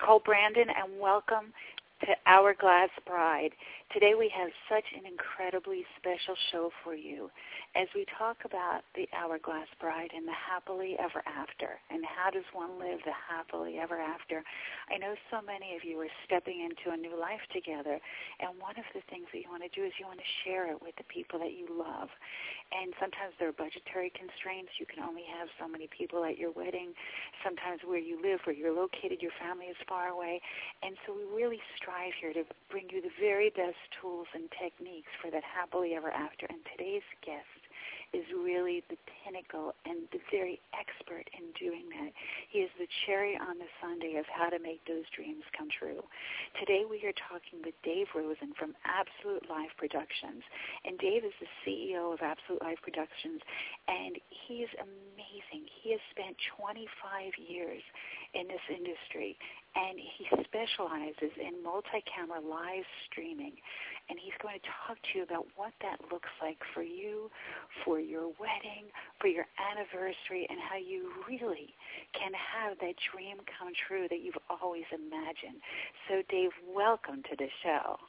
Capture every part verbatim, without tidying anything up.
Nicole Brandon, and welcome to Hourglass Bride. Today we have such an incredibly special show for you as we talk about the Hourglass Bride and the happily ever after, and how does one live the happily ever after. I know so many of you are stepping into a new life together, and one of the things that you want to do is you want to share it with the people that you love. And sometimes there are budgetary constraints. You can only have so many people at your wedding. Sometimes where you live, where you're located, your family is far away. And so we really strive here to bring you the very best tools and techniques for that happily ever after. And today's guest is really the pinnacle and the very expert in doing that. He is the cherry on the sundae of how to make those dreams come true. Today we are talking with Dave Rosen from Absolute Live Productions. And Dave is the C E O of Absolute Live Productions, and he is amazing. He has spent twenty-five years in this industry, and he specializes in multi-camera live streaming. And he's going to talk to you about what that looks like for you, for your wedding, for your anniversary, and how you really can have that dream come true that you've always imagined. So, Dave, welcome to the show.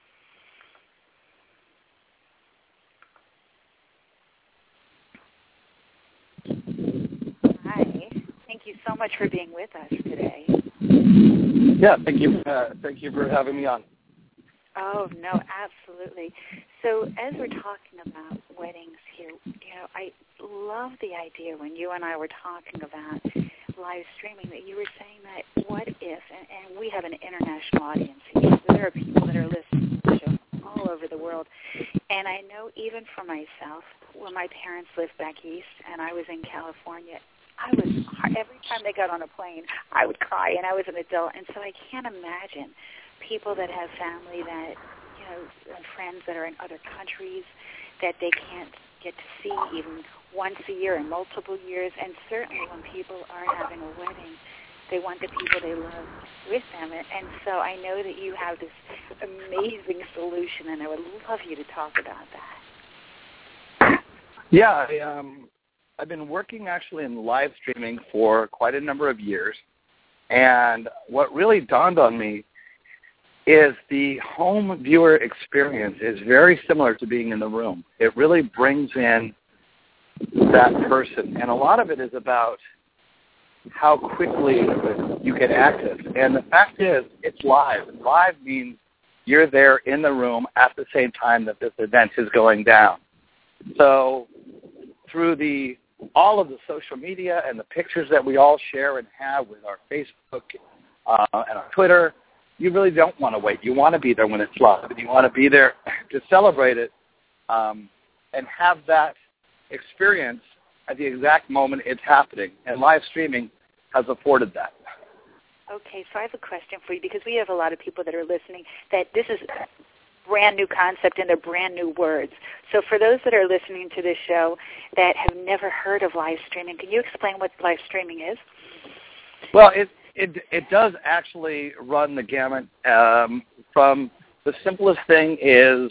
Hi. Thank you so much for being with us today. Yeah, thank you. Uh, thank you for having me on. Oh, no, absolutely. So as we're talking about weddings here, you know, I love the idea when you and I were talking about live streaming that you were saying that what if, and, and we have an international audience here, so there are people that are listening to the show all over the world. And I know even for myself, when my parents lived back east and I was in California, I was, every time they got on a plane, I would cry, and I was an adult. And so I can't imagine people that have family that, you know, and friends that are in other countries that they can't get to see even once a year in multiple years. And certainly when people are having a wedding, they want the people they love with them. And, and so I know that you have this amazing solution, and I would love you to talk about that. Yeah, I, um, I've been working actually in live streaming for quite a number of years. And what really dawned on me is the home viewer experience is very similar to being in the room. It really brings in that person. And a lot of it is about how quickly you can access. And the fact is, it's live. Live means you're there in the room at the same time that this event is going down. So through the all of the social media and the pictures that we all share and have with our Facebook uh, and our Twitter, you really don't want to wait. You want to be there when it's live, and you want to be there to celebrate it um, and have that experience at the exact moment it's happening. And live streaming has afforded that. Okay, so I have a question for you, because we have a lot of people that are listening that this is a brand new concept and they're brand new words. So for those that are listening to this show that have never heard of live streaming, can you explain what live streaming is? Well, it It it does actually run the gamut um, from the simplest thing is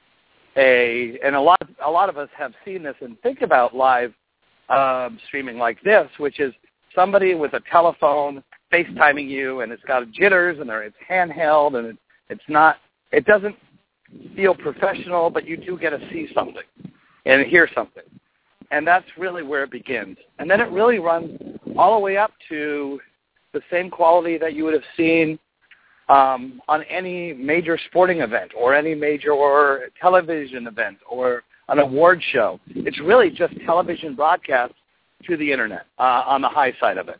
a and a lot a lot of us have seen this and think about live um, streaming like this, which is somebody with a telephone FaceTiming you, and it's got jitters and it's handheld, and it, it's not it doesn't feel professional, but you do get to see something and hear something, and that's really where it begins. And then it really runs all the way up to the same quality that you would have seen um, on any major sporting event or any major or television event or an award show. It's really just television broadcast to the internet uh, on the high side of it.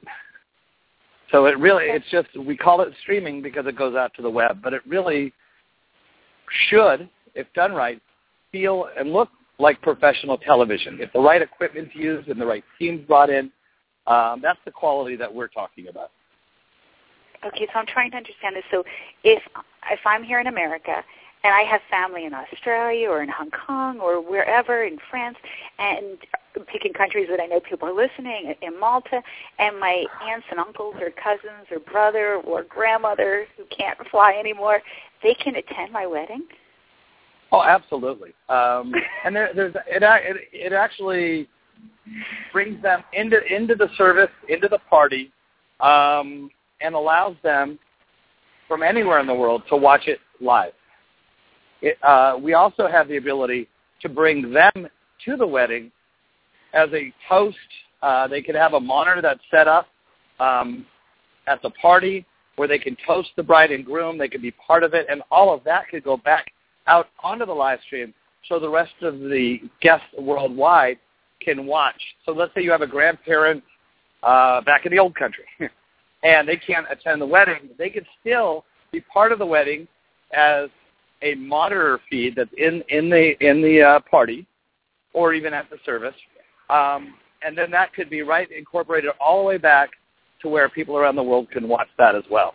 So it really, it's just, we call it streaming because it goes out to the web, but it really should, if done right, feel and look like professional television. If the right equipment's used and the right team's brought in, um, that's the quality that we're talking about. Okay, so I'm trying to understand this. So if if I'm here in America and I have family in Australia or in Hong Kong or wherever, in France, and picking countries that I know people are listening, in Malta, and my aunts and uncles or cousins or brother or grandmother who can't fly anymore, they can attend my wedding? Oh, absolutely. Um, and there, there's it, it. It actually brings them into into the service, into the party, um, and allows them from anywhere in the world to watch it live. It, uh, we also have the ability to bring them to the wedding as a host. Uh, they could have a monitor that's set up um, at the party where they can toast the bride and groom. They could be part of it, and all of that could go back out onto the live stream so the rest of the guests worldwide can watch. So let's say you have a grandparent uh, back in the old country, and they can't attend the wedding. They could still be part of the wedding as a monitor feed that's in, in the in the uh, party, or even at the service, um, and then that could be right incorporated all the way back to where people around the world can watch that as well.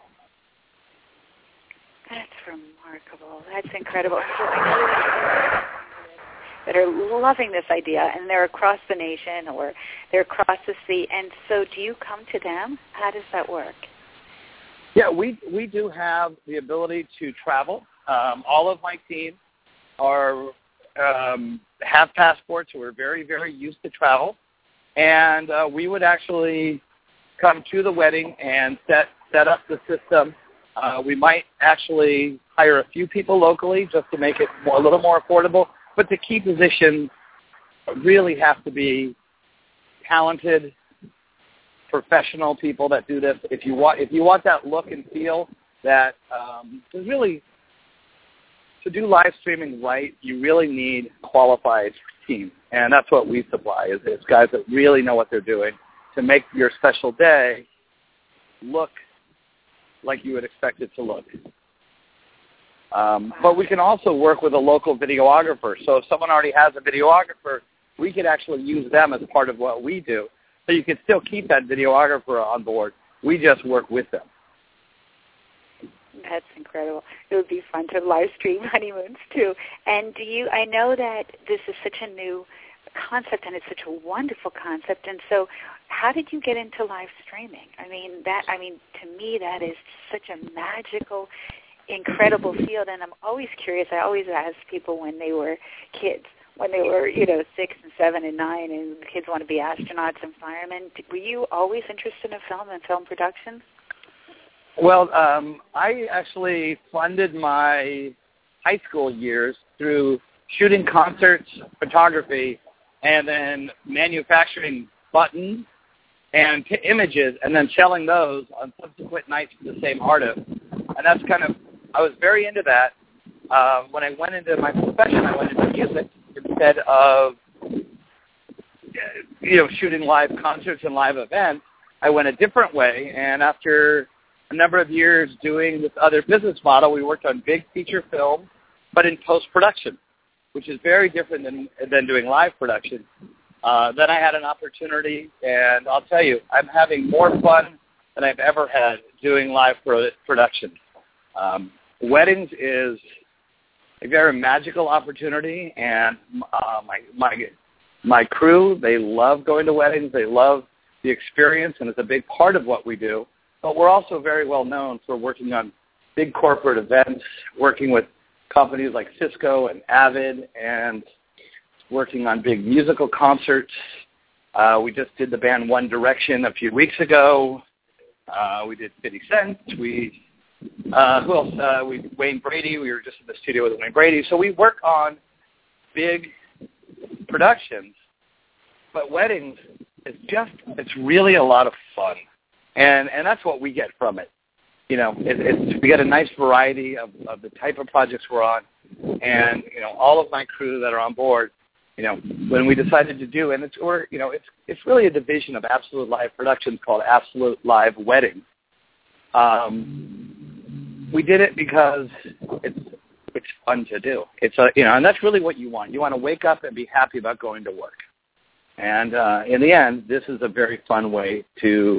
That's remarkable. That's incredible. So I know that are loving this idea, and they're across the nation or they're across the sea. And so do you come to them? How does that work? Yeah, we we do have the ability to travel. Um, all of my team are um, have passports who are very, very used to travel. And uh, we would actually come to the wedding and set, set up the system. Uh, we might actually hire a few people locally just to make it more, a little more affordable. But the key positions really have to be talented, professional people that do this. If you want, if you want that look and feel that um, there's really, to do live streaming right, you really need a qualified team. And that's what we supply, is, is guys that really know what they're doing to make your special day look like you would expect it to look. Um, but we can also work with a local videographer. So if someone already has a videographer, we could actually use them as part of what we do. So you can still keep that videographer on board. We just work with them. That's incredible. It would be fun to live stream honeymoons too. And do you? I know that this is such a new concept, and it's such a wonderful concept. And so, how did you get into live streaming? I mean, that. I mean, to me, that is such a magical, incredible field. And I'm always curious. I always ask people when they were kids, when they were, you know, six and seven and nine, and the kids want to be astronauts and firemen. Were you always interested in film and film production? Well, um, I actually funded my high school years through shooting concerts, photography, and then manufacturing buttons and t- images, and then selling those on subsequent nights to the same artist. And that's kind of, I was very into that. Uh, when I went into my profession, I went into music instead of, you know, shooting live concerts and live events. I went a different way, and after a number of years doing this other business model, we worked on big feature film, but in post-production, which is very different than than doing live production. Uh, then I had an opportunity, and I'll tell you, I'm having more fun than I've ever had doing live pro- production. Um, weddings is a very magical opportunity, and uh, my my my crew, they love going to weddings. They love the experience, and it's a big part of what we do. But we're also very well known for working on big corporate events, working with companies like Cisco and Avid, and working on big musical concerts. Uh, we just did the band One Direction a few weeks ago. Uh, we did fifty Cent. We, uh, who else? Uh, we Wayne Brady. We were just in the studio with Wayne Brady. So we work on big productions. But weddings, it's just, it's really a lot of fun. And and that's what we get from it. You know, it, it's, we get a nice variety of, of the type of projects we're on. And, you know, all of my crew that are on board, you know, when we decided to do, and it's, or, you know, it's it's really a division of Absolute Live Productions called Absolute Live Wedding. Um, we did it because it's it's fun to do. It's a, you know, and that's really what you want. You want to wake up and be happy about going to work. And uh, in the end, this is a very fun way to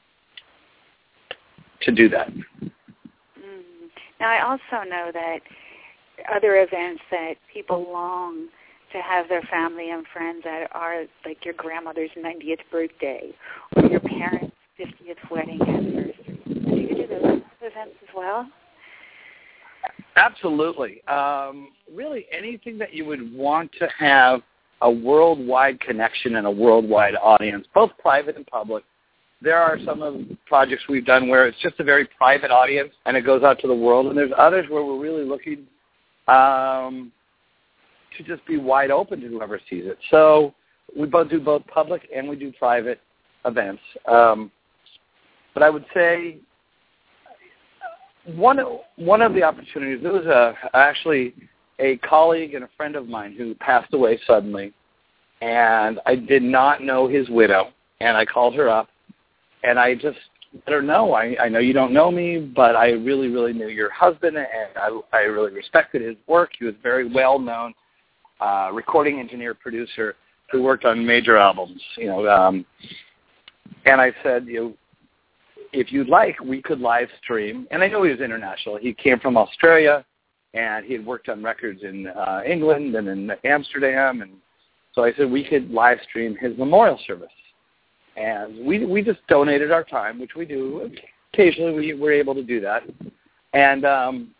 to do that. Mm. Now, I also know that other events that people long to have their family and friends at are like your grandmother's ninetieth birthday or your parents' fiftieth wedding anniversary. Do you do those events as well? Absolutely. Um, really anything that you would want to have a worldwide connection and a worldwide audience, both private and public. there are some of the projects we've done where it's just a very private audience and it goes out to the world, and there's others where we're really looking um, to just be wide open to whoever sees it. So we both do both public and we do private events. Um, but I would say one one of the opportunities, there was a, actually a colleague and a friend of mine who passed away suddenly, and I did not know his widow, and I called her up, and I just let her know, I, I know you don't know me, but I really, really knew your husband, and I, I really respected his work. He was a very well-known uh, recording engineer, producer, who worked on major albums, you know, um, and I said, you know, if you'd like, we could live stream. And I know he was international. He came from Australia, and he had worked on records in uh, England and in Amsterdam. And so I said we could live stream his memorial service. And we we just donated our time, which we do. Occasionally we were able to do that. And um,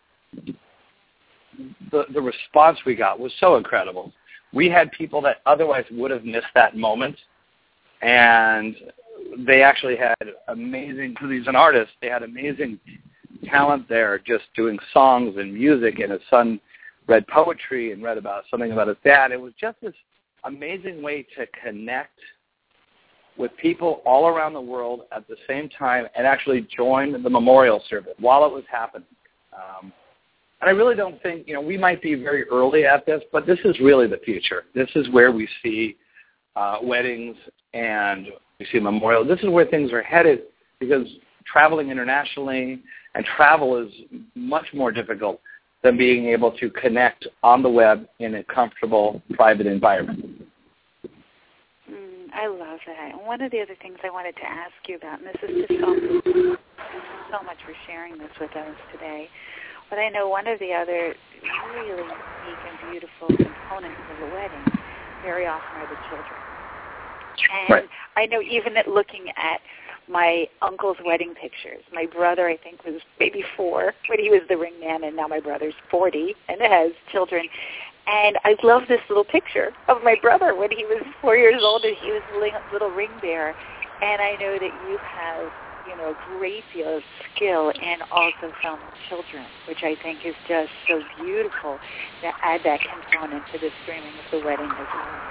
the, the response we got was so incredible. We had people that otherwise would have missed that moment, and they actually had amazing, because he's an artist, they had amazing talent there just doing songs and music, and his son read poetry and read about something about his dad. It was just this amazing way to connect with people all around the world at the same time and actually join the memorial service while it was happening. Um, and I really don't think, you know, we might be very early at this, but this is really the future. This is where we see uh, weddings and we see memorial. This is where things are headed, because traveling internationally and travel is much more difficult than being able to connect on the web in a comfortable, private environment. Mm, I love that. And one of the other things I wanted to ask you about, and this is just so, so much for sharing this with us today, but I know one of the other really unique and beautiful components of a wedding very often are the children. And right. I know even at looking at my uncle's wedding pictures, my brother, I think, was maybe four when he was the ring man, and now my brother's forty and has children. And I love this little picture of my brother when he was four years old and he was a little ring bearer. And I know that you have, you know, a great deal of skill in also filming children, which I think is just so beautiful to add that component to the streaming of the wedding as well.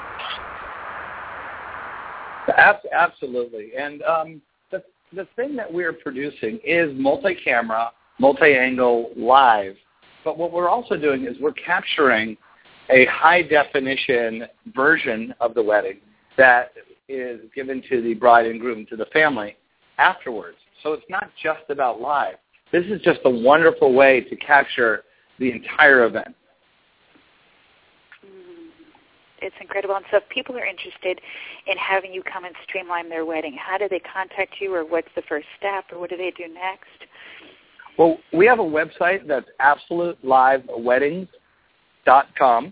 Absolutely. And um, the, the thing that we're producing is multi-camera, multi-angle, live. But what we're also doing is we're capturing a high-definition version of the wedding that is given to the bride and groom, to the family, afterwards. So it's not just about live. This is just a wonderful way to capture the entire event. It's incredible. And so if people are interested in having you come and streamline their wedding, how do they contact you, or what's the first step, or what do they do next? Well, we have a website that's absolute live weddings dot com.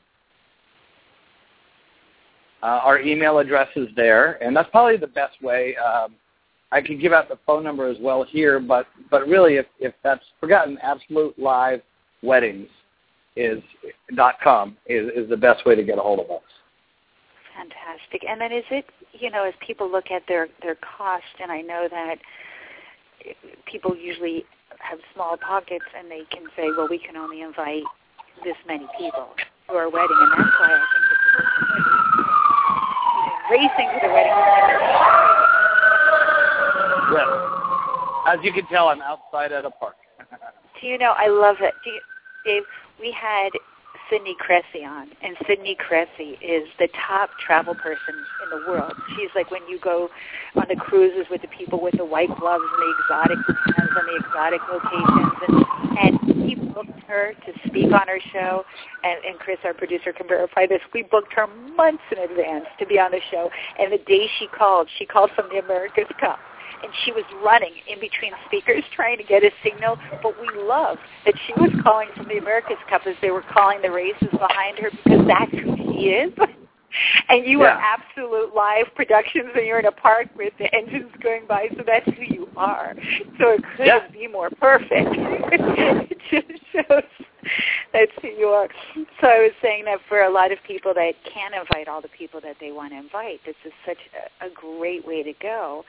Uh, our email address is there, and that's probably the best way. Um, I could give out the phone number as well here, but, but really, if, if that's forgotten, absolute live weddings is dot com is, is the best way to get a hold of us. Fantastic. And then is it, you know, as people look at their, their cost, and I know that people usually have small pockets and they can say, well, we can only invite this many people to our wedding, and that's why I think it's racing to the wedding. Well, as you can tell, I'm outside at a park. Do you know, I love it. Do you, Dave, we had Sydney Cressy on, and Sydney Cressy is the top travel person in the world. She's like when you go on the cruises with the people with the white gloves and the exotic hands and the exotic locations, and, and we booked her to speak on our show, and, and Chris, our producer, can verify this. We booked her months in advance to be on the show, and the day she called, she called from the America's Cup. And she was running in between speakers trying to get a signal, but we loved that she was calling from the America's Cup as they were calling the races behind her, because that's who she is. And you yeah. are absolute live productions, and you're in a park with the engines going by, so that's who you are. So it couldn't yeah. be more perfect. It just shows that's who you are. So I was saying that for a lot of people that can't invite all the people that they want to invite, this is such a, a great way to go.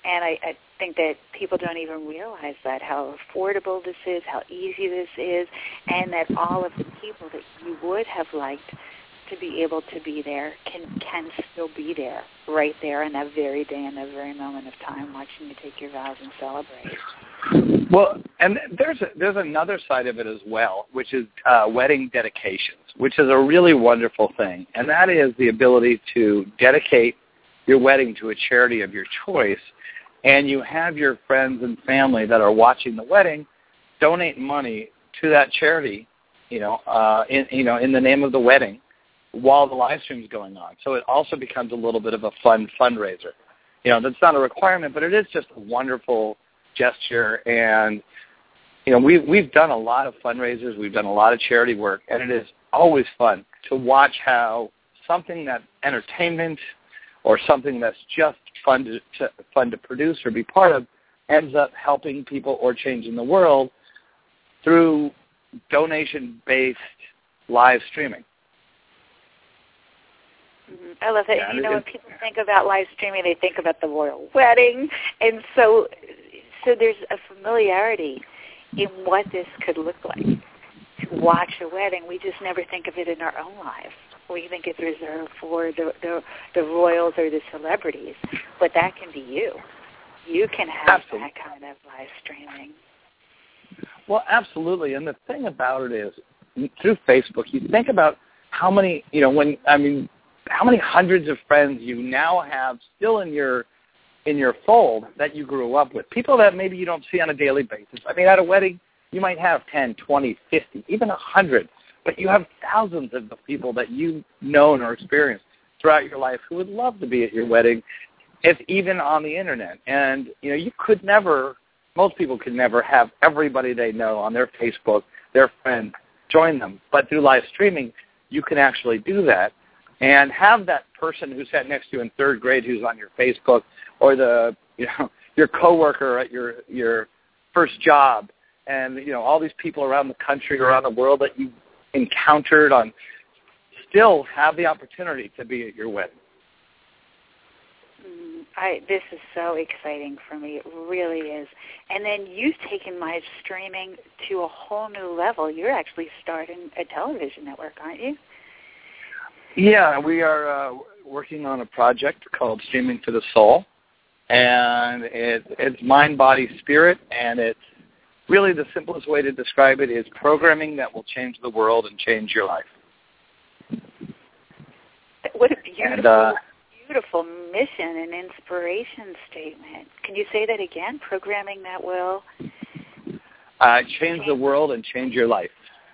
And I, I think that people don't even realize that, how affordable this is, how easy this is, and that all of the people that you would have liked to be able to be there can can still be there, right there in that very day, in that very moment of time, watching you take your vows and celebrate. Well, and there's a, there's another side of it as well, which is uh, wedding dedications, which is a really wonderful thing, and that is the ability to dedicate your wedding to a charity of your choice, and you have your friends and family that are watching the wedding donate money to that charity, you know, uh, in you know in the name of the wedding, while the live stream is going on. So it also becomes a little bit of a fun fundraiser. You know, that's not a requirement, but it is just a wonderful gesture. And, you know, we, we've done a lot of fundraisers. We've done a lot of charity work, and it is always fun to watch how something that's entertainment or something that's just fun to, to, fun to produce or be part of ends up helping people or changing the world through donation-based live streaming. Mm-hmm. I love that. Yeah, you know, when people think about live streaming, they think about the royal wedding, and so so there's a familiarity in what this could look like to watch a wedding. We just never think of it in our own lives. We think it's reserved for the the, the royals or the celebrities, but that can be you. You can have absolutely. That kind of live streaming. Well, absolutely. And the thing about it is, through Facebook, you think about how many, you know, when I mean. how many hundreds of friends you now have still in your in your fold that you grew up with, people that maybe you don't see on a daily basis. I mean, at a wedding, you might have ten, twenty, fifty, even one hundred, but you have thousands of the people that you've known or experienced throughout your life who would love to be at your wedding, if even on the Internet. And, you know, you could never, most people could never have everybody they know on their Facebook, their friend, join them. But through live streaming, you can actually do that. And have that person who sat next to you in third grade who's on your Facebook, or the you know your coworker at your your first job, and you know all these people around the country, around the world that you encountered on, still have the opportunity to be at your wedding. I, this is so exciting for me. It really is. And then you've taken live streaming to a whole new level. You're actually starting a television network, aren't you? Yeah, we are uh, working on a project called Streaming for the Soul, and it, it's mind, body, spirit, and it's really the simplest way to describe it is programming that will change the world and change your life. What a beautiful, and, uh, beautiful mission and inspiration statement. Can you say that again? Programming that will uh, change the world and change your life.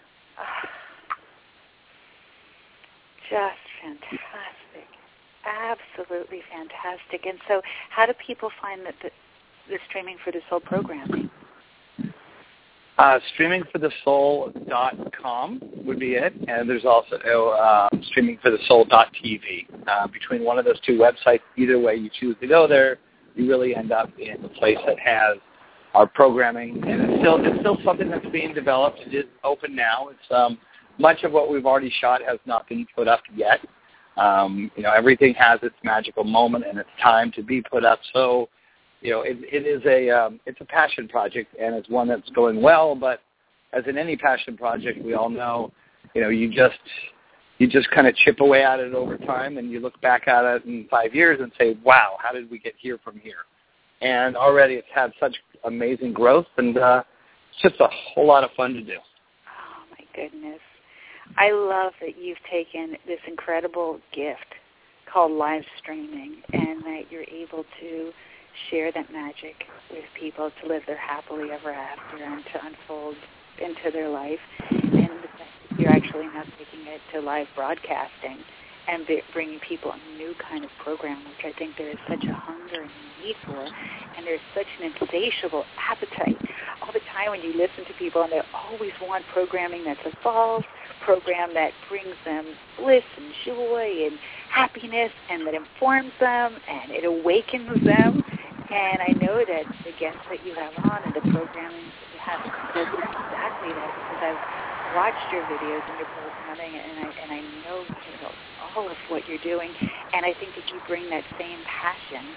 Just fantastic. Absolutely fantastic. And so how do people find that the, the Streaming for the Soul programming? Uh, streaming for the soul dot com would be it. And there's also uh, streaming for the soul dot t v. Uh, between one of those two websites, either way you choose to go there, you really end up in the place that has our programming. And it's still, it's still something that's being developed. It is open now. It's um, much of what we've already shot has not been put up yet. Um, you know, everything has its magical moment and its time to be put up. So, you know, it, it is a um, it's a passion project, and it's one that's going well. But as in any passion project, we all know, you know, you just you just kind of chip away at it over time, and you look back at it in five years and say, "Wow, how did we get here from here?" And already it's had such amazing growth, and uh, it's just a whole lot of fun to do. Oh my goodness. I love that you've taken this incredible gift called live streaming and that you're able to share that magic with people to live their happily ever after and to unfold into their life. And you're actually now taking it to live broadcasting and bringing people a new kind of program, which I think there is such a hunger and need for, and there's such an insatiable appetite. All the time when you listen to people, and they always want programming that's evolved, program that brings them bliss and joy and happiness, and that informs them, and it awakens them. And I know that the guests that you have on and the programming that you have does exactly that, because I've watched your videos and your programming, and I and I know, you know all of what you're doing, and I think that you bring that same passion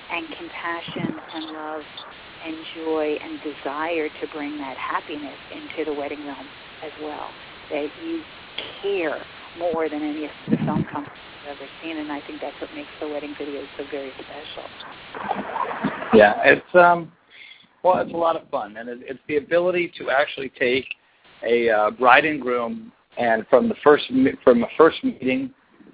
and compassion and love and joy and desire to bring that happiness into the wedding realm as well. That you care more than any of the film companies I've ever seen, and I think that's what makes the wedding videos so very special. Yeah, it's um, well, it's a lot of fun, and it, it's the ability to actually take a uh, bride and groom, and from the first from the first meeting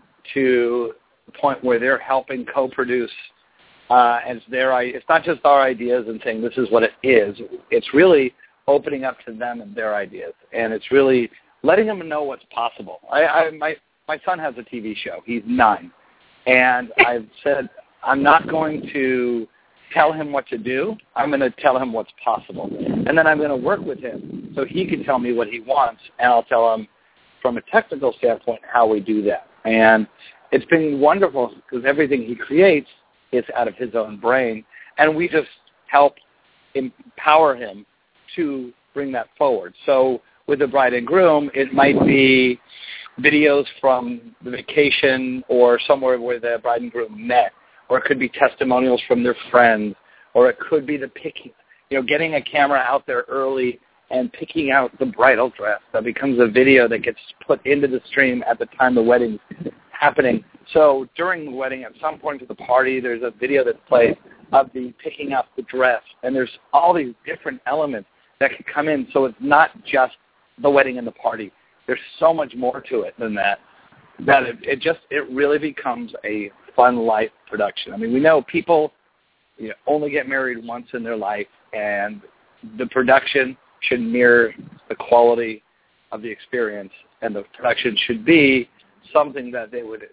to the point where they're helping co-produce, uh, and it's their it's not just our ideas and saying this is what it is. It's really opening up to them and their ideas, and it's really letting them know what's possible. I, I my my son has a T V show. He's nine, and I've said I'm not going to tell him what to do. I'm going to tell him what's possible, and then I'm going to work with him so he can tell me what he wants, and I'll tell him from a technical standpoint how we do that. And it's been wonderful because everything he creates is out of his own brain, and we just help empower him to bring that forward. So with the bride and groom, it might be videos from the vacation or somewhere where the bride and groom met, or it could be testimonials from their friends, or it could be the picking, you know, getting a camera out there early and picking out the bridal dress. That becomes a video that gets put into the stream at the time the wedding's happening. So during the wedding, at some point of the party, there's a video that's played of the picking up the dress, and there's all these different elements that can come in. So it's not just the wedding and the party. There's so much more to it than that. That it, it just it really becomes a fun life production. I mean, we know people, you know, only get married once in their life, and the production should mirror the quality of the experience, and the production should be something that they would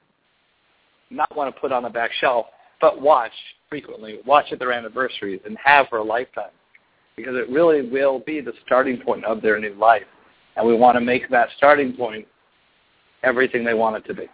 not want to put on a back shelf, but watch frequently, watch at their anniversaries, and have for a lifetime, because it really will be the starting point of their new life, and we want to make that starting point everything they want it to be.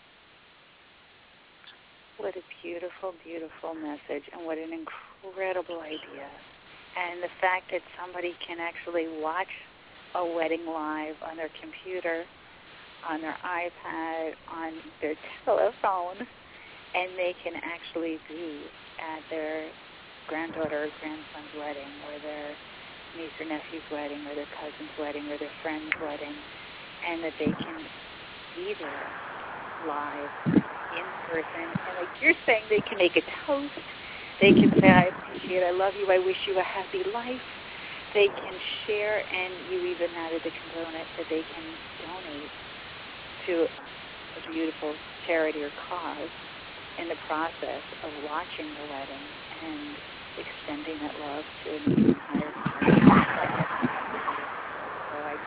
What a beautiful, beautiful message, and what an incredible idea. And the fact that somebody can actually watch a wedding live on their computer, on their iPad, on their telephone, and they can actually be at their granddaughter or grandson's wedding, or their niece or nephew's wedding, or their cousin's wedding, or their friend's wedding, and that they can be there live, in person. And like you're saying, they can make a toast. They can say, I appreciate it, I love you, I wish you a happy life. They can share, and you even added the component that they can donate to a beautiful charity or cause in the process of watching the wedding and extending that love to an entire family. So I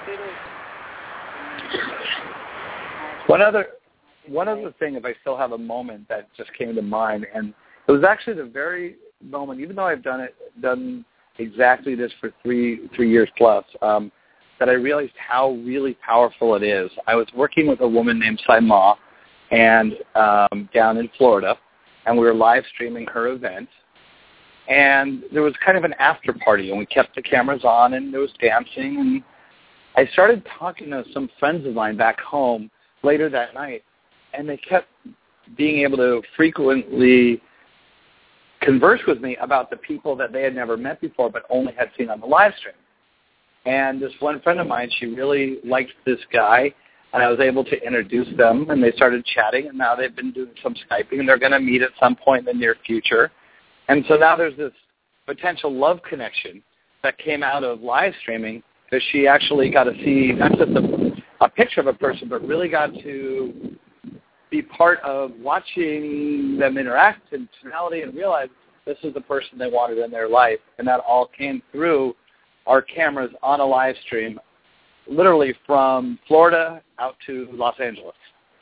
just kudos. One other, one other thing, if I still have a moment that just came to mind, and it was actually the very moment, even though I've done it, done exactly this for three three years plus, um, that I realized how really powerful it is. I was working with a woman named Saima, and um, down in Florida, and we were live streaming her event. And there was kind of an after party, and we kept the cameras on, and there was dancing. And I started talking to some friends of mine back home later that night, and they kept being able to frequently converse with me about the people that they had never met before but only had seen on the live stream. And this one friend of mine, she really liked this guy, and I was able to introduce them, and they started chatting, and now they've been doing some Skyping, and they're going to meet at some point in the near future. And so now there's this potential love connection that came out of live streaming, because she actually got to see not just a, a picture of a person, but really got to be part of watching them interact in personality and realize this is the person they wanted in their life. And that all came through our cameras on a live stream, literally from Florida out to Los Angeles.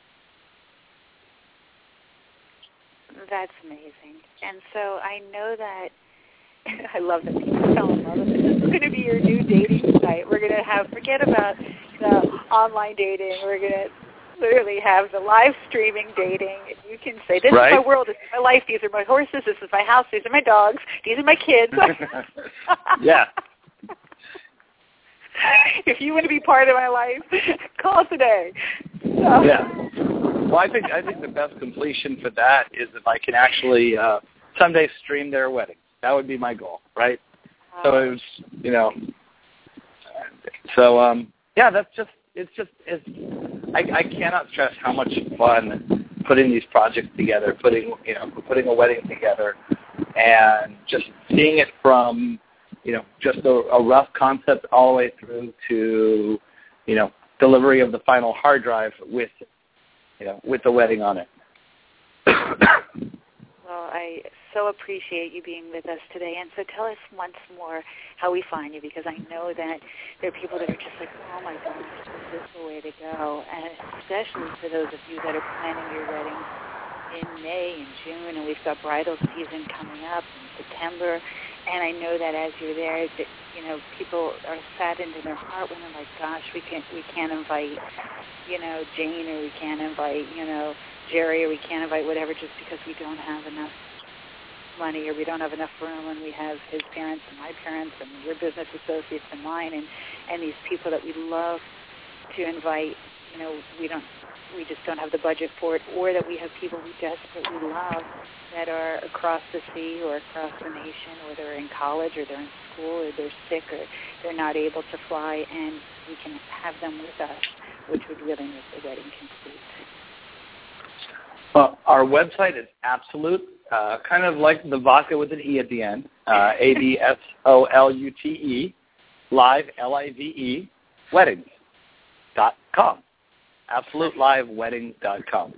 That's amazing. And so I know that, I love that people fell in love with it. This is going to be your new dating site. We're going to have, forget about the online dating. We're going to literally have the live streaming dating. You can say, this right? is my world, this is my life, these are my horses, this is my house, these are my dogs, these are my kids. Yeah. If you want to be part of my life, call today. So. Yeah. Well, I think I think the best completion for that is if I can actually uh, someday stream their wedding. That would be my goal, right? Wow. So it was, you know, so um, yeah, that's just it's just it's. I, I cannot stress how much fun putting these projects together, putting you know putting a wedding together, and just seeing it from you know just a, a rough concept all the way through to you know delivery of the final hard drive with you know with the wedding on it. Well, I so appreciate you being with us today. And so tell us once more how we find you, because I know that there are people that are just like, oh, my gosh, is this the way to go? And especially for those of you that are planning your wedding in May and June, and we've got bridal season coming up in September. And I know that as you're there, that, you know, people are saddened in their heart when they're like, gosh, we can't, we can't invite, you know, Jane, or we can't invite, you know, Jerry, or we can't invite whatever just because we don't have enough money, or we don't have enough room, and we have his parents and my parents and your business associates and mine, and, and these people that we love to invite, you know, we don't, we just don't have the budget for it, or that we have people we desperately love that are across the sea or across the nation, or they're in college, or they're in school, or they're sick, or they're not able to fly, and we can have them with us, which would really make the wedding complete. Well, our website is Absolute, uh, kind of like the vodka with an E at the end, uh, A B S O L U T E, live, L I V E, weddings dot com. absolute live weddings dot com.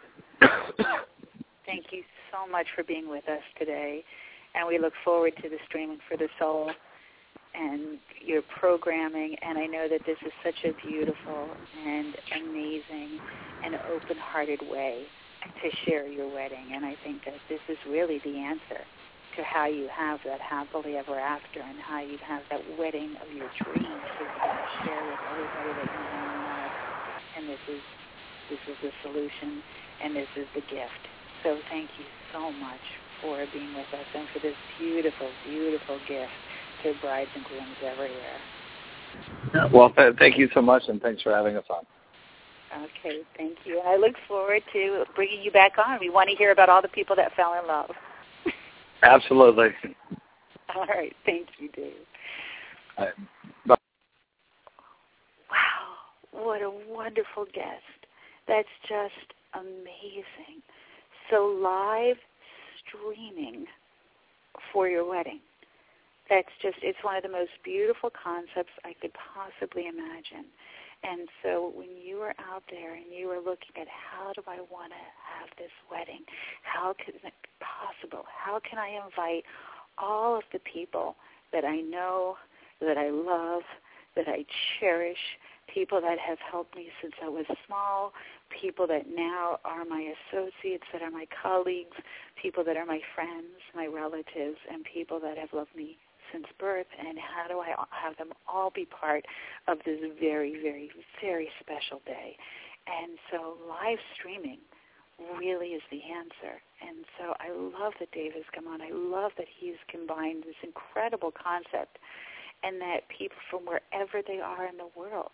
Thank you so much for being with us today, and we look forward to the Streaming for the Soul and your programming, and I know that this is such a beautiful and amazing and open-hearted way to share your wedding, and I think that this is really the answer to how you have that happily ever after, and how you have that wedding of your dreams that you can share with everybody that you know and love. And this is this is the solution, and this is the gift. So thank you so much for being with us, and for this beautiful, beautiful gift to brides and grooms everywhere. Well, th- thank you so much, and thanks for having us on. Okay, thank you. I look forward to bringing you back on. We want to hear about all the people that fell in love. Absolutely. All right, thank you, Dave. All right. Bye. Wow, what a wonderful guest. That's just amazing. So live streaming for your wedding. That's just, it's one of the most beautiful concepts I could possibly imagine. And so when you are out there and you are looking at how do I want to have this wedding, how can it be possible? How can I invite all of the people that I know, that I love, that I cherish, people that have helped me since I was small, people that now are my associates, that are my colleagues, people that are my friends, my relatives, and people that have loved me since birth, and how do I have them all be part of this very, very, very special day? And so live streaming really is the answer. And so I love that Dave has come on. I love that he's combined this incredible concept, and that people from wherever they are in the world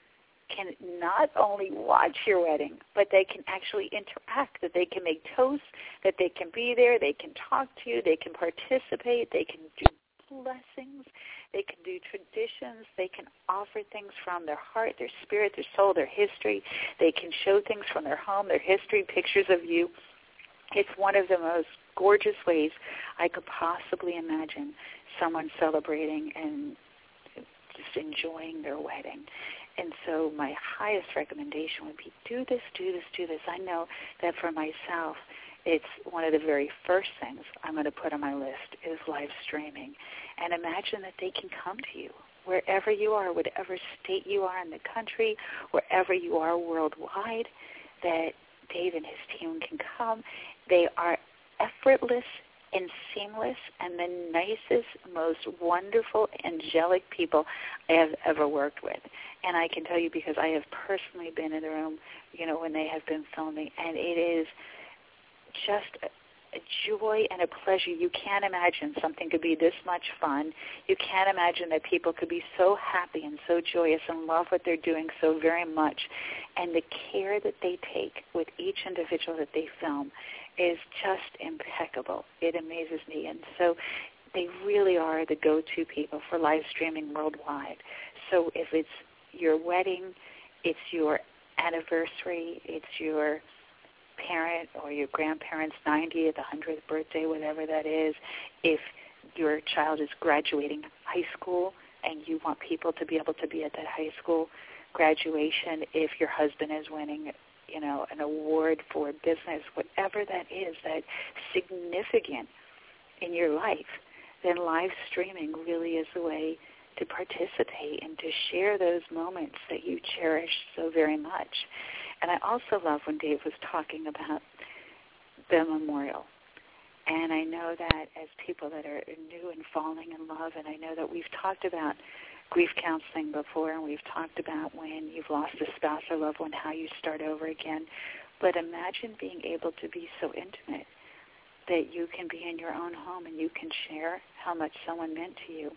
can not only watch your wedding, but they can actually interact, that they can make toasts, that they can be there, they can talk to you, they can participate, they can do blessings, they can do traditions, they can offer things from their heart, their spirit, their soul, their history. They can show things from their home, their history, pictures of you. It's one of the most gorgeous ways I could possibly imagine someone celebrating and just enjoying their wedding. And so my highest recommendation would be do this, do this, do this. I know that for myself, it's one of the very first things I'm going to put on my list is live streaming. And imagine that they can come to you wherever you are, whatever state you are in the country, wherever you are worldwide, that Dave and his team can come. They are effortless and seamless and the nicest, most wonderful, angelic people I have ever worked with. And I can tell you because I have personally been in the room, you know, when they have been filming, and it is just a, a joy and a pleasure. You can't imagine something could be this much fun. You can't imagine that people could be so happy and so joyous and love what they're doing so very much. And the care that they take with each individual that they film is just impeccable. It amazes me. And so they really are the go-to people for live streaming worldwide. So if it's your wedding, it's your anniversary, it's your parent or your grandparent's ninetieth, one hundredth birthday, whatever that is, if your child is graduating high school and you want people to be able to be at that high school graduation, if your husband is winning, you know, an award for business, whatever that is that's significant in your life, then live streaming really is the way to participate and to share those moments that you cherish so very much. And I also love when Dave was talking about the memorial. And I know that as people that are new and falling in love, and I know that we've talked about grief counseling before, and we've talked about when you've lost a spouse or loved one, how you start over again. But imagine being able to be so intimate that you can be in your own home and you can share how much someone meant to you,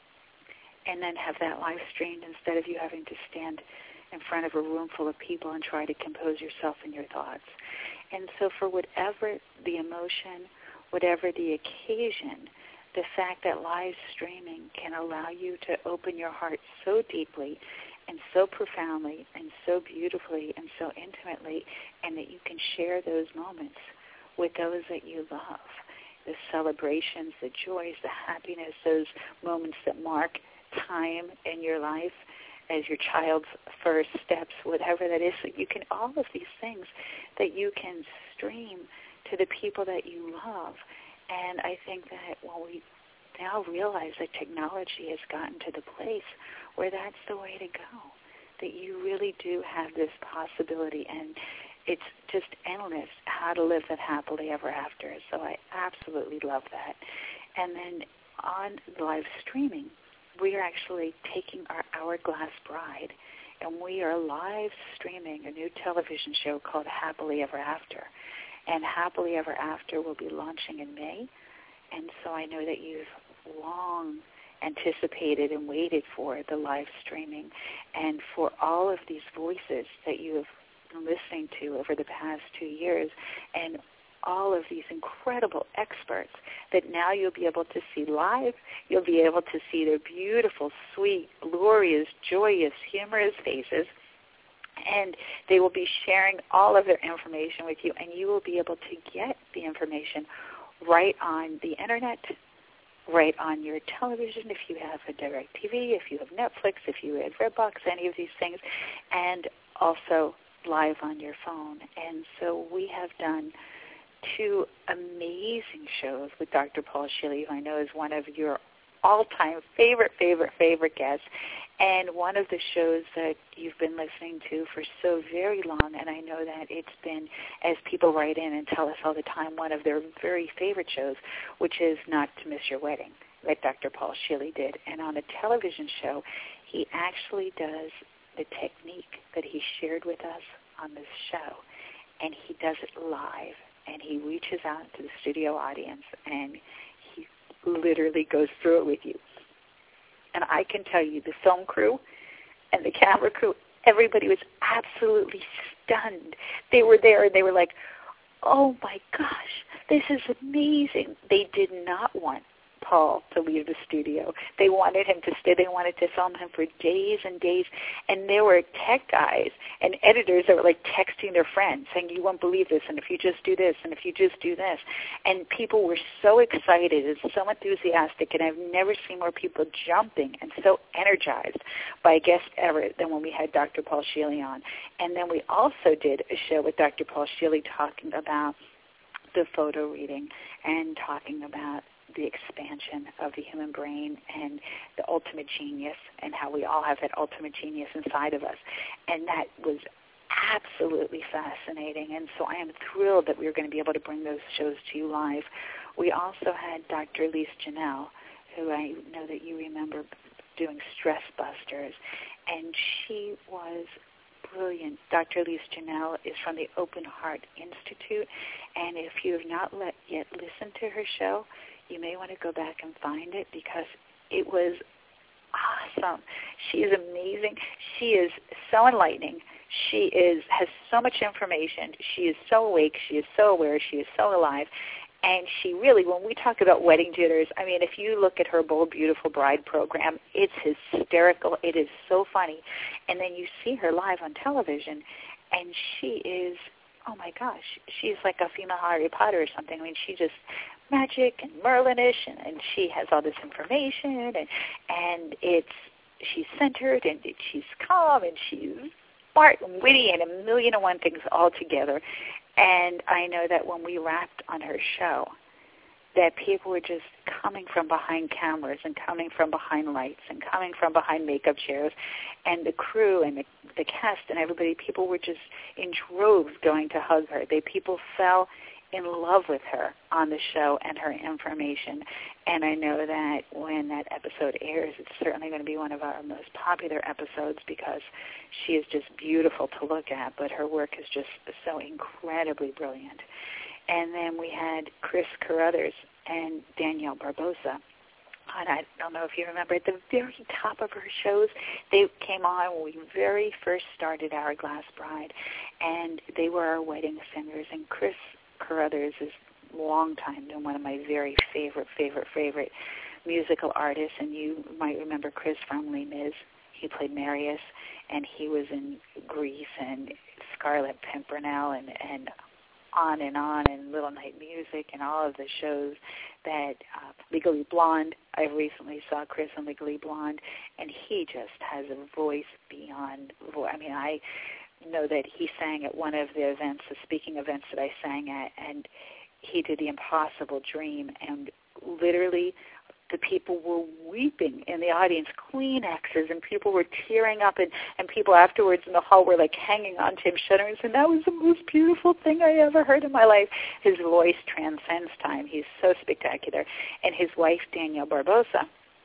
and then have that live streamed instead of you having to stand in front of a room full of people and try to compose yourself and your thoughts. And so for whatever the emotion, whatever the occasion, the fact that live streaming can allow you to open your heart so deeply and so profoundly and so beautifully and so intimately, and that you can share those moments with those that you love, the celebrations, the joys, the happiness, those moments that mark time in your life as your child's first steps, whatever that is. So you can, all of these things that you can stream to the people that you love. And I think that when we now realize that technology has gotten to the place where that's the way to go, that you really do have this possibility, and it's just endless how to live that happily ever after. So I absolutely love that. And then on live streaming, we are actually taking our Hourglass Bride, and we are live streaming a new television show called Happily Ever After. And Happily Ever After will be launching in May. And so I know that you've long anticipated and waited for the live streaming, and for all of these voices that you have been listening to over the past two years, and all of these incredible experts that now you'll be able to see live. You'll be able to see their beautiful, sweet, glorious, joyous, humorous faces, and they will be sharing all of their information with you, and you will be able to get the information right on the Internet, right on your television, if you have a DirecTV, if you have Netflix, if you have Redbox, any of these things, and also live on your phone. And so we have done two amazing shows with Doctor Paul Scheele, who I know is one of your all-time favorite, favorite, favorite guests, and one of the shows that you've been listening to for so very long, and I know that it's been, as people write in and tell us all the time, one of their very favorite shows, which is Not to Miss Your Wedding, that Doctor Paul Scheele did. And on a television show, he actually does the technique that he shared with us on this show, and he does it live, and he reaches out to the studio audience, and he literally goes through it with you. And I can tell you, the film crew and the camera crew, everybody was absolutely stunned. They were there, and they were like, oh, my gosh, this is amazing. They did not want Paul to leave the studio. They wanted him to stay. They wanted to film him for days and days. And there were tech guys and editors that were like texting their friends saying, you won't believe this, and if you just do this, and if you just do this. And people were so excited and so enthusiastic, and I've never seen more people jumping and so energized by a guest ever than when we had Doctor Paul Scheele on. And then we also did a show with Doctor Paul Scheele talking about the photo reading and talking about the expansion of the human brain and the ultimate genius, and how we all have that ultimate genius inside of us. And that was absolutely fascinating. And so I am thrilled that we were going to be able to bring those shows to you live. We also had Doctor Elise Janelle, who I know that you remember doing Stress Busters, and she was brilliant. Doctor Elise Janelle is from the Open Heart Institute, and if you have not let, yet listened to her show, you may want to go back and find it, because it was awesome. She is amazing. She is so enlightening. She is has so much information. She is so awake. She is so aware. She is so alive. And she really, when we talk about wedding jitters, I mean, if you look at her Bold, Beautiful Bride program, it's hysterical. It is so funny. And then you see her live on television, and she is, oh my gosh, she's like a female Harry Potter or something. I mean, she just magic and Merlin-ish, and, and she has all this information, and, and it's, she's centered, and she's calm, and she's smart and witty, and a million and one things all together. And I know that when we wrapped on her show, that people were just coming from behind cameras and coming from behind lights and coming from behind makeup chairs, and the crew and the, the cast and everybody, people were just in droves going to hug her. They people fell in love with her on the show and her information. And I know that when that episode airs, it's certainly going to be one of our most popular episodes because she is just beautiful to look at, but her work is just so incredibly brilliant. And then we had Chris Carruthers and Danielle Barbosa. And I don't know if you remember, at the very top of her shows, they came on when we very first started Hourglass Bride, and they were our wedding singers. And Chris Carruthers is long time and one of my very favorite, favorite, favorite musical artists. And you might remember Chris from Les Mis. He played Marius, and he was in Grease and Scarlet Pimpernel and, and on and on, and Little Night Music and all of the shows that uh, Legally Blonde. I recently saw Chris in Legally Blonde, and he just has a voice beyond voice. I mean, I know that he sang at one of the events, the speaking events that I sang at, and he did The Impossible Dream, and literally the people were weeping in the audience, Kleenexes, and people were tearing up, and, and people afterwards in the hall were like hanging on to him, shuddering, and that was the most beautiful thing I ever heard in my life. His voice transcends time. He's so spectacular. And his wife, Danielle Barbosa,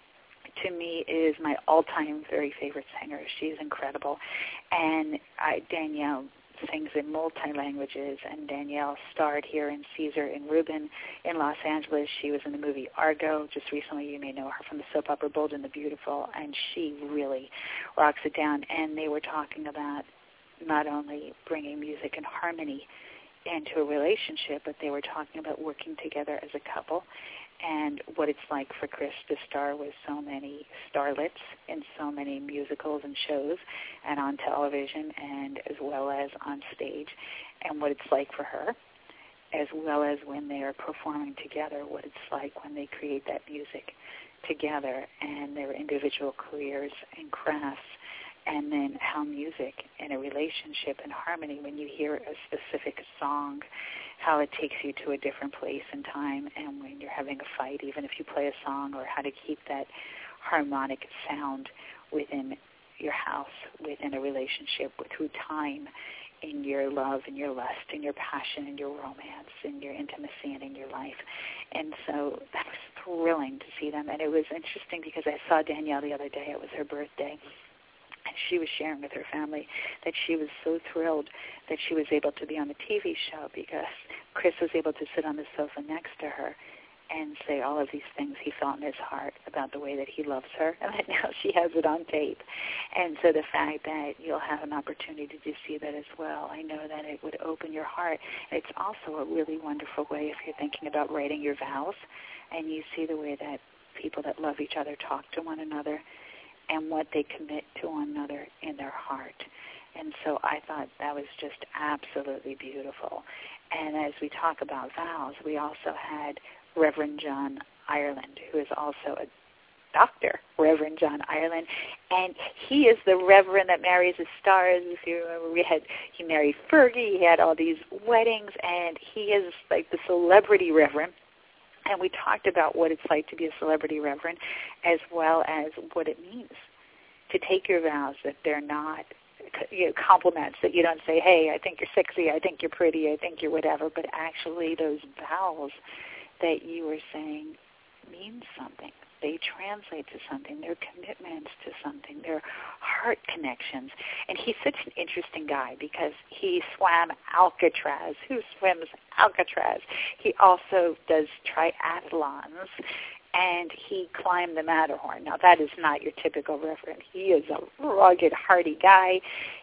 to me is my all-time very favorite singer. She's incredible. And I, Danielle sings in multi-languages, and Danielle starred here in Caesar and Reuben in Los Angeles. She was in the movie Argo. Just recently, you may know her from the soap opera Bold and the Beautiful, and she really rocks it down. And they were talking about not only bringing music and harmony into a relationship, but they were talking about working together as a couple and what it's like for Chris to star with so many starlets in so many musicals and shows and on television and as well as on stage, and what it's like for her, as well as when they are performing together, what it's like when they create that music together and their individual careers and crafts, and then how music in a relationship and harmony, when you hear a specific song, how it takes you to a different place and time, and when you're having a fight, even if you play a song, or how to keep that harmonic sound within your house, within a relationship, through time, in your love and your lust and your passion and your romance and your intimacy and in your life. And so that was thrilling to see them. And it was interesting because I saw Danielle the other day. It was her birthday. And she was sharing with her family that she was so thrilled that she was able to be on the T V show because Chris was able to sit on the sofa next to her and say all of these things he felt in his heart about the way that he loves her, and that now she has it on tape. And so the fact that you'll have an opportunity to see that as well, I know that it would open your heart. It's also a really wonderful way if you're thinking about writing your vows, and you see the way that people that love each other talk to one another and what they commit to one another in their heart. And so I thought that was just absolutely beautiful. And as we talk about vows, we also had Reverend John Ireland, who is also a doctor, Reverend John Ireland, and he is the Reverend that marries the stars. If you remember, we had he married Fergie, he had all these weddings, and he is like the celebrity Reverend. And we talked about what it's like to be a celebrity reverend, as well as what it means to take your vows, that they're not you know, compliments, that you don't say, hey, I think you're sexy, I think you're pretty, I think you're whatever, but actually those vows that you are saying mean something. They translate to something. They're commitments to something. They're heart connections. And he's such an interesting guy because he swam Alcatraz. Who swims Alcatraz? He also does triathlons, and he climbed the Matterhorn. Now, that is not your typical reverend. He is a rugged, hardy guy.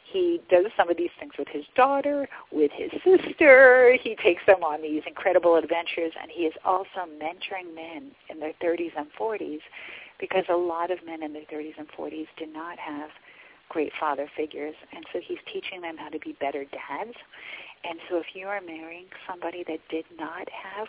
he does some of these things with his daughter, with his sister. He takes them on these incredible adventures, and he is also mentoring men in their thirties and forties, because a lot of men in their thirties and forties do not have great father figures, and so he's teaching them how to be better dads. And so if you are marrying somebody that did not have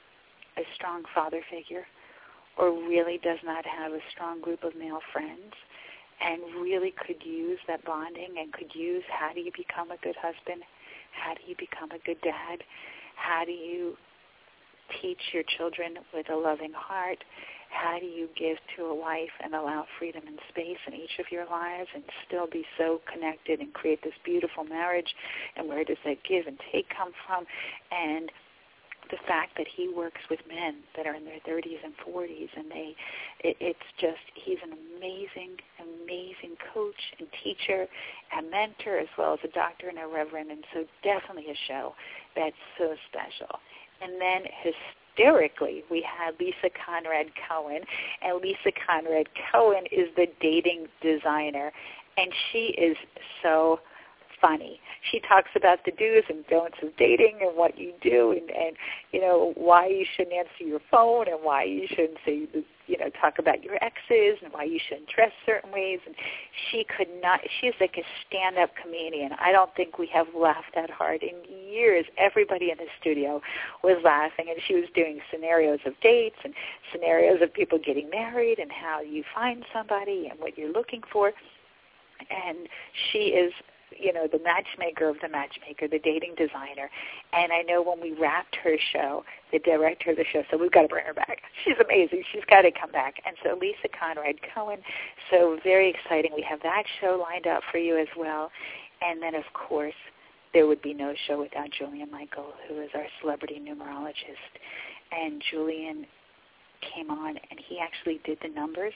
a strong father figure, or really does not have a strong group of male friends, and really could use that bonding and could use how do you become a good husband, how do you become a good dad, how do you teach your children with a loving heart, how do you give to a wife and allow freedom and space in each of your lives and still be so connected and create this beautiful marriage, and where does that give and take come from? And the fact that he works with men that are in their thirties and forties, and they, it, it's just, he's an amazing, amazing coach and teacher and mentor, as well as a doctor and a reverend, and so definitely a show that's so special. And then hysterically, we had Lisa Conrad Cohen, and Lisa Conrad Cohen is the dating designer, and she is so funny. She talks about the do's and don'ts of dating and what you do, and, and you know, why you shouldn't answer your phone, and why you shouldn't say, you know, talk about your exes, and why you shouldn't dress certain ways. And she could not, she's like a stand-up comedian. I don't think we have laughed that hard in years. Everybody in the studio was laughing, and she was doing scenarios of dates and scenarios of people getting married and how you find somebody and what you're looking for. And she is, you know, the matchmaker of the matchmaker, the dating designer. And I know when we wrapped her show, the director of the show said, we've got to bring her back. She's amazing. She's got to come back. And so Lisa Conrad Cohen, so very exciting. We have that show lined up for you as well. And then, of course, there would be no show without Julian Michael, who is our celebrity numerologist. And Julian came on, and he actually did the numbers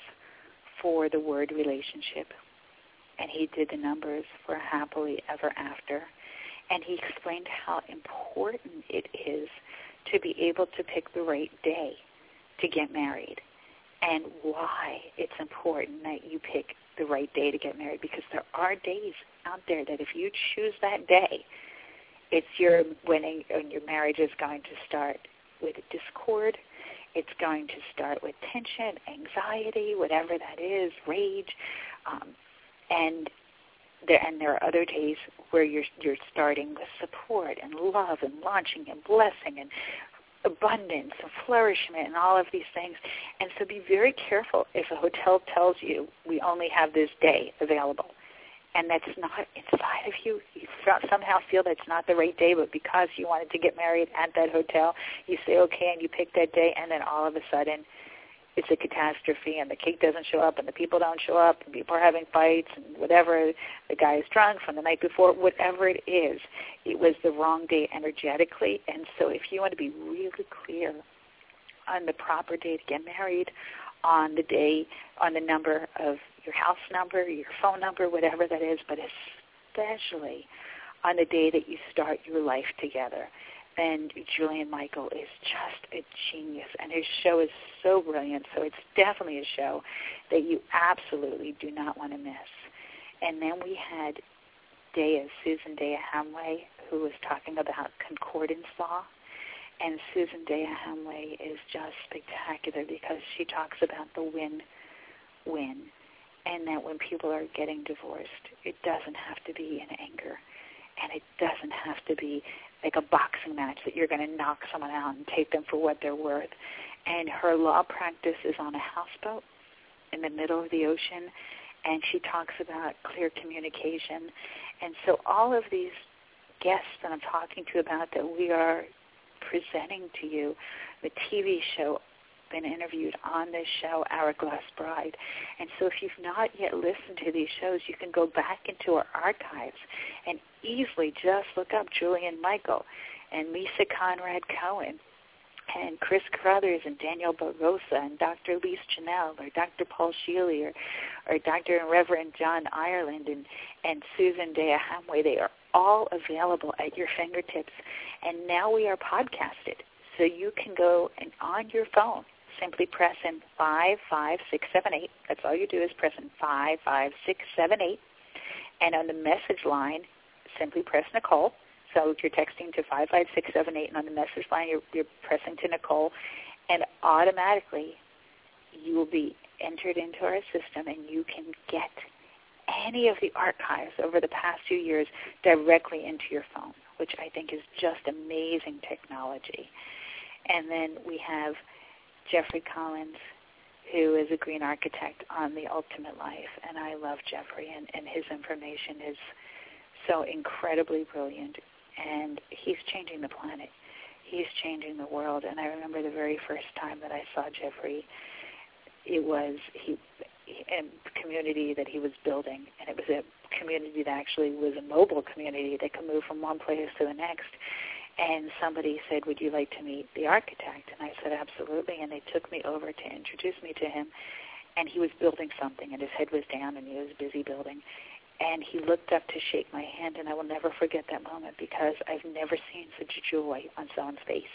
for the word relationship. And he did the numbers for happily ever after. And he explained how important it is to be able to pick the right day to get married, and why it's important that you pick the right day to get married, because there are days out there that if you choose that day, it's your winning, and your marriage is going to start with discord. It's going to start with tension, anxiety, whatever that is, rage. Um, And there and there are other days where you're you're starting with support and love and launching and blessing and abundance and flourishment and all of these things. And so be very careful if a hotel tells you we only have this day available, and that's not inside of you. You somehow feel that's not the right day, but because you wanted to get married at that hotel, you say okay and you pick that day, and then all of a sudden it's a catastrophe, and the cake doesn't show up, and the people don't show up, and people are having fights, and whatever, the guy is drunk from the night before, whatever it is, it was the wrong day energetically. And so if you want to be really clear on the proper day to get married, on the day, on the number of your house number, your phone number, whatever that is, but especially on the day that you start your life together, then Julian Michael is just a genius, and his show is so brilliant. So it's definitely a show that you absolutely do not want to miss. And then we had Dea, Susan Dea Hamway, who was talking about concordance law. And Susan Dea Hamway is just spectacular because she talks about the win-win, and that when people are getting divorced, it doesn't have to be in anger, and it doesn't have to be like a boxing match that you're going to knock someone out and take them for what they're worth. And her law practice is on a houseboat in the middle of the ocean, and she talks about clear communication. And so all of these guests that I'm talking to about that we are presenting to you, the T V show, been interviewed on this show, Hourglass Bride. And so if you've not yet listened to these shows, you can go back into our archives and easily just look up Julian Michael and Lisa Conrad Cohen and Chris Carruthers and Daniel Barbosa and Doctor Lise Janelle or Doctor Paul Sheely or, or Doctor and Reverend John Ireland and, and Susan Dea Hamway. They are all available at your fingertips. And now we are podcasted. So you can go and on your phone, simply press in five five six seven eight. That's all you do is press in five five six seven eight. And on the message line, simply press Nicole. So if you're texting to five five six seven eight, and on the message line you're, you're pressing to Nicole, and automatically you will be entered into our system, and you can get any of the archives over the past few years directly into your phone, which I think is just amazing technology. And then we have Jeffrey Collins, who is a green architect on The Ultimate Life, and I love Jeffrey, and, and his information is so incredibly brilliant, and he's changing the planet. He's changing the world, and I remember the very first time that I saw Jeffrey, it was he in a community that he was building, and it was a community that actually was a mobile community that could move from one place to the next. And somebody said, would you like to meet the architect? And I said, absolutely. And they took me over to introduce me to him. And he was building something, and his head was down, and he was busy building. And he looked up to shake my hand, and I will never forget that moment because I've never seen such joy on someone's face.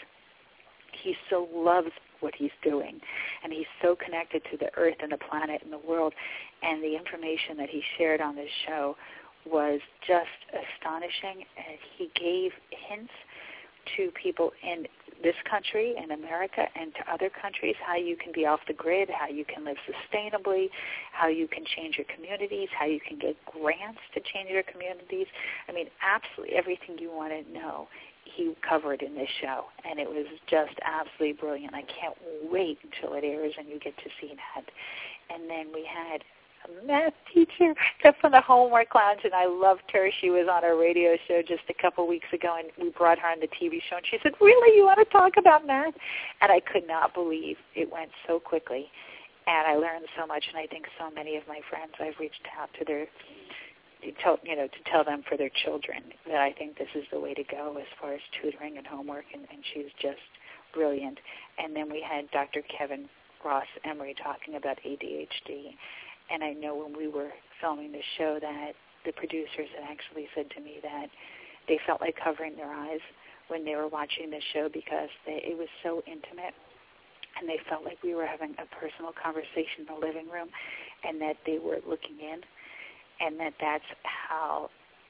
He so loves what he's doing, and he's so connected to the earth and the planet and the world. And the information that he shared on this show was just astonishing. And he gave hints to people in this country, in America, and to other countries, how you can be off the grid, how you can live sustainably, how you can change your communities, how you can get grants to change your communities. I mean, absolutely everything you want to know he covered in this show, and it was just absolutely brilliant. I can't wait until it airs and you get to see that. And then we had a math teacher from the Homework Lounge, and I loved her. She was on our radio show just a couple weeks ago, and we brought her on the T V show, and she said, really, you want to talk about math? And I could not believe it went so quickly, and I learned so much, and I think so many of my friends, I've reached out to their to tell, you know, to tell them for their children that I think this is the way to go as far as tutoring and homework, and, and she's just brilliant. And then we had Doctor Kevin Ross Emery talking about A D H D. And I know when we were filming the show that the producers had actually said to me that they felt like covering their eyes when they were watching the show because they, it was so intimate, and they felt like we were having a personal conversation in the living room, and that they were looking in, and that that's how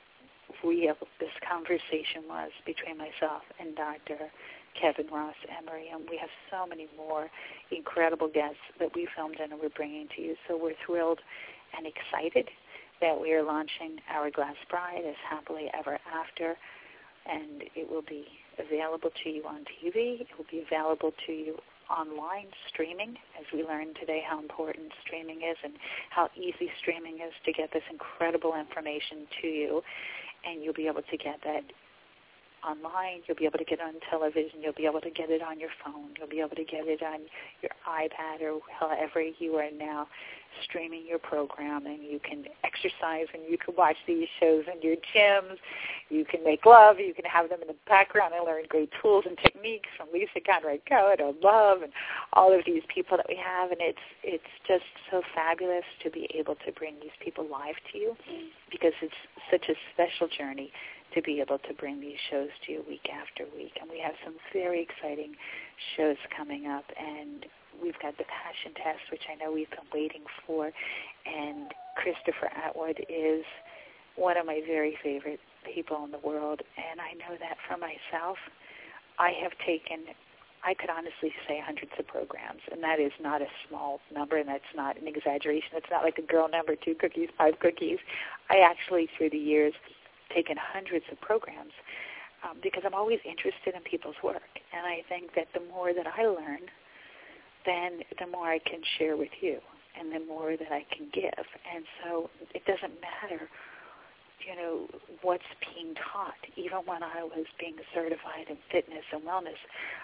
real this conversation was between myself and Doctor Kevin Ross Emery, and we have so many more incredible guests that we filmed and we're bringing to you. So we're thrilled and excited that we are launching Hourglass Bride as Happily Ever After, and it will be available to you on T V. It will be available to you online streaming, as we learned today how important streaming is and how easy streaming is to get this incredible information to you, and you'll be able to get that online, you'll be able to get it on television, you'll be able to get it on your phone, you'll be able to get it on your iPad or however you are now streaming your program, and you can exercise and you can watch these shows in your gyms, you can make love, you can have them in the background and learn great tools and techniques from Lisa Conrad-Cohen or Love and all of these people that we have, and it's it's just so fabulous to be able to bring these people live to you because it's such a special journey to be able to bring these shows to you week after week. And we have some very exciting shows coming up, and we've got the Passion Test, which I know we've been waiting for, and Christopher Atwood is one of my very favorite people in the world, and I know that for myself, I have taken, I could honestly say hundreds of programs, and that is not a small number, and that's not an exaggeration. It's not like a girl number, two cookies, five cookies. I actually, through the years, taken hundreds of programs um, because I'm always interested in people's work. And I think that the more that I learn, then the more I can share with you and the more that I can give. And so it doesn't matter, you know, what's being taught. Even when I was being certified in fitness and wellness,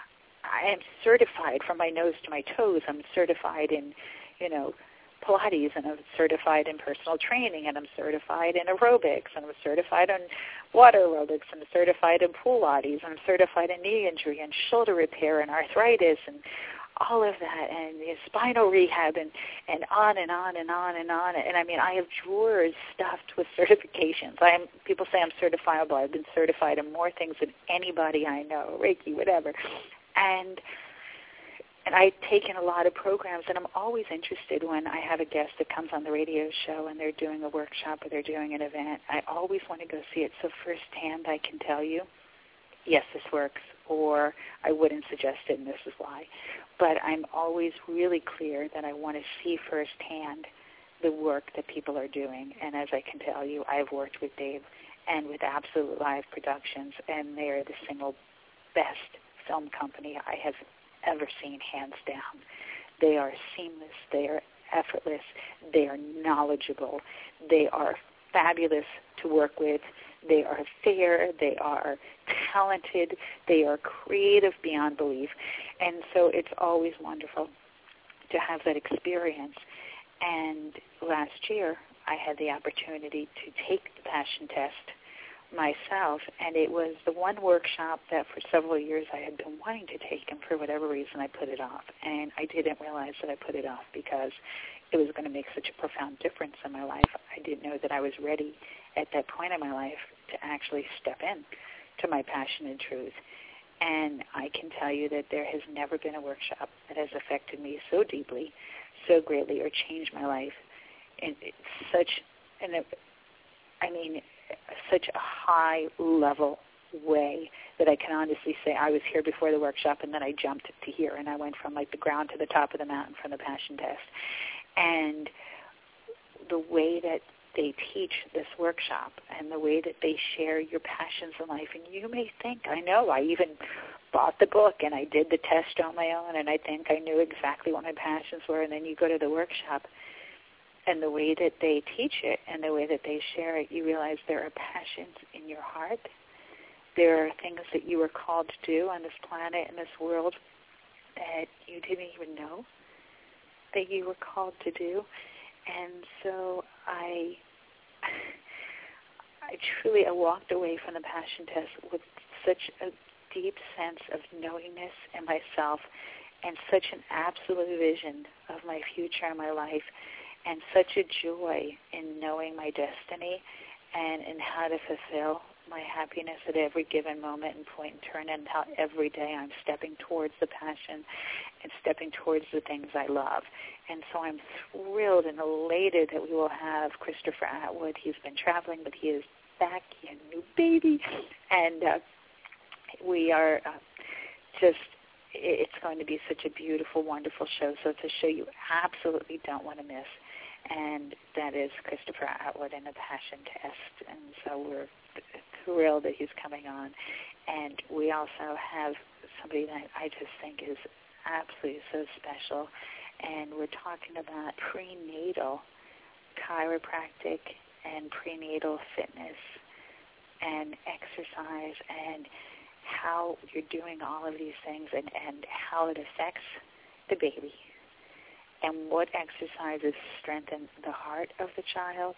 I am certified from my nose to my toes. I'm certified in, you know, Pilates, and I'm certified in personal training, and I'm certified in aerobics, and I'm certified in water aerobics, and I'm certified in Pilates, and I'm certified in knee injury and shoulder repair and arthritis and all of that, and the spinal rehab, and, and on and on and on and on. And I mean, I have drawers stuffed with certifications. I am, people say I'm certifiable. I've been certified in more things than anybody I know, Reiki, whatever. And and I've taken a lot of programs, and I'm always interested when I have a guest that comes on the radio show and they're doing a workshop or they're doing an event. I always want to go see it so firsthand I can tell you, yes, this works, or I wouldn't suggest it, and this is why. But I'm always really clear that I want to see firsthand the work that people are doing. And as I can tell you, I've worked with Dave and with Absolute Live Productions, and they are the single best film company I have ever seen, hands down. They are seamless. They are effortless. They are knowledgeable. They are fabulous to work with. They are fair. They are talented. They are creative beyond belief. And so it's always wonderful to have that experience. And last year, I had the opportunity to take the passion test myself, and it was the one workshop that for several years I had been wanting to take, and for whatever reason I put it off. And I didn't realize that I put it off because it was going to make such a profound difference in my life. I didn't know that I was ready at that point in my life to actually step in to my passion and truth. And I can tell you that there has never been a workshop that has affected me so deeply, so greatly, or changed my life in such an, I mean, such a high-level way that I can honestly say I was here before the workshop, and then I jumped to here, and I went from like the ground to the top of the mountain from the passion test. And the way that they teach this workshop and the way that they share your passions in life, and you may think, I know, I even bought the book and I did the test on my own, and I think I knew exactly what my passions were, and then you go to the workshop, and the way that they teach it and the way that they share it, you realize there are passions in your heart. There are things that you were called to do on this planet, in this world, that you didn't even know that you were called to do. And so I, I truly I walked away from the passion test with such a deep sense of knowingness in myself and such an absolute vision of my future and my life, and such a joy in knowing my destiny and in how to fulfill my happiness at every given moment and point and turn, and how every day I'm stepping towards the passion and stepping towards the things I love. And so I'm thrilled and elated that we will have Christopher Atwood. He's been traveling, but he is back. He had a new baby. And uh, we are uh, just, it's going to be such a beautiful, wonderful show. So it's a show you absolutely don't want to miss. And that is Christopher Atwood and the Passion Test. And so we're thrilled that he's coming on. And we also have somebody that I just think is absolutely so special. And we're talking about prenatal chiropractic and prenatal fitness and exercise, and how you're doing all of these things, and, and how it affects the baby, and what exercises strengthen the heart of the child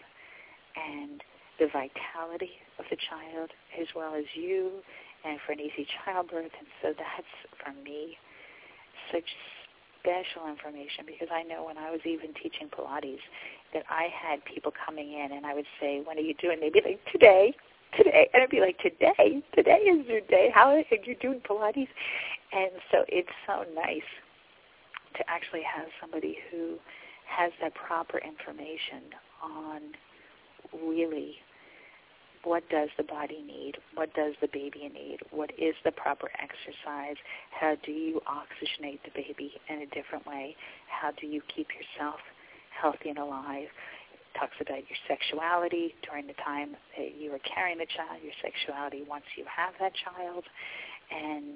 and the vitality of the child, as well as you, and for an easy childbirth. And so that's, for me, such special information, because I know when I was even teaching Pilates that I had people coming in and I would say, when are you doing? They'd be like, today, today. And I'd be like, today? Today is your day? How are you doing Pilates? And so it's so nice to actually have somebody who has that proper information on really what does the body need, what does the baby need, what is the proper exercise, how do you oxygenate the baby in a different way, how do you keep yourself healthy and alive. It talks about your sexuality during the time that you are carrying the child, your sexuality once you have that child, and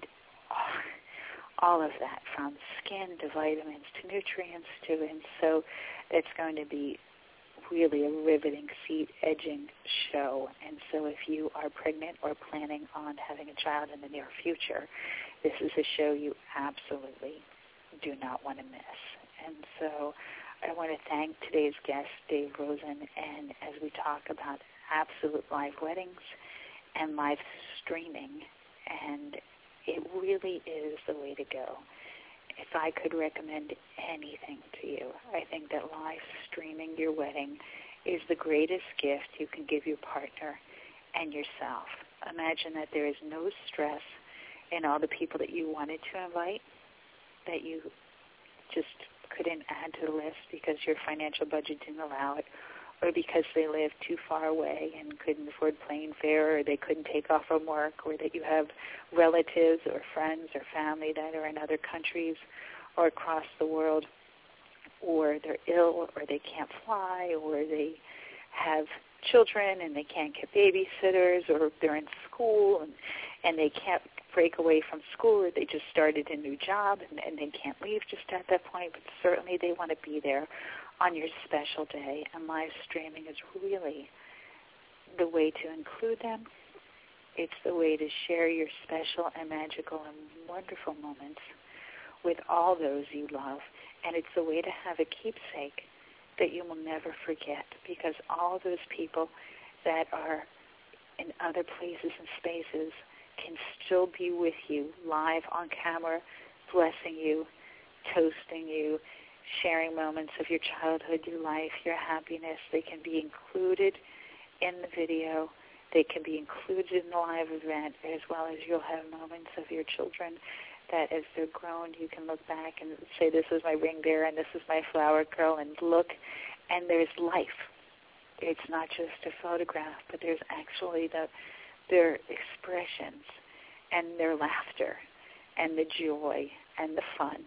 oh, all of that, from skin to vitamins to nutrients to, and so it's going to be really a riveting, seat-edging show. And so if you are pregnant or planning on having a child in the near future, this is a show you absolutely do not want to miss. And so I want to thank today's guest, Dave Rosen, and as we talk about Absolute Live Weddings and live streaming, and it really is the way to go. If I could recommend anything to you, I think that live streaming your wedding is the greatest gift you can give your partner and yourself. Imagine that there is no stress in all the people that you wanted to invite, that you just couldn't add to the list because your financial budget didn't allow it, or because they live too far away and couldn't afford plane fare, or they couldn't take off from work, or that you have relatives or friends or family that are in other countries or across the world, or they're ill, or they can't fly, or they have children and they can't get babysitters, or they're in school and, and they can't break away from school, or they just started a new job and, and they can't leave just at that point, but certainly they want to be there on your special day. And live streaming is really the way to include them. It's the way to share your special and magical and wonderful moments with all those you love. And it's the way to have a keepsake that you will never forget, because all those people that are in other places and spaces can still be with you live on camera, blessing you, toasting you, sharing moments of your childhood, your life, your happiness. They can be included in the video. They can be included in the live event, as well as you'll have moments of your children that as they're grown, you can look back and say, this is my ring bearer and this is my flower girl, and look, and there's life. It's not just a photograph, but there's actually the their expressions and their laughter and the joy and the fun.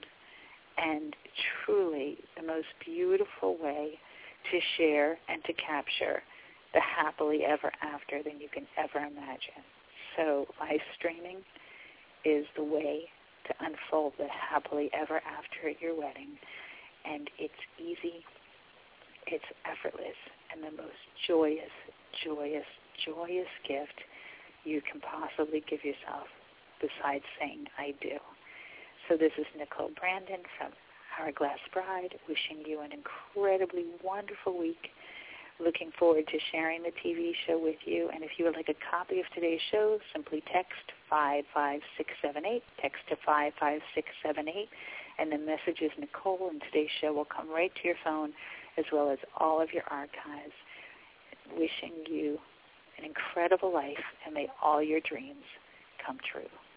And truly the most beautiful way to share and to capture the happily ever after than you can ever imagine. So live streaming is the way to unfold the happily ever after at your wedding. And it's easy, it's effortless, and the most joyous, joyous, joyous gift you can possibly give yourself besides saying, I do. So this is Nicole Brandon from Hourglass Bride, wishing you an incredibly wonderful week. Looking forward to sharing the T V show with you. And if you would like a copy of today's show, simply text five five six seven eight. Text to five five six seven eight. And the message is Nicole, and today's show will come right to your phone, as well as all of your archives. Wishing you an incredible life, and may all your dreams come true.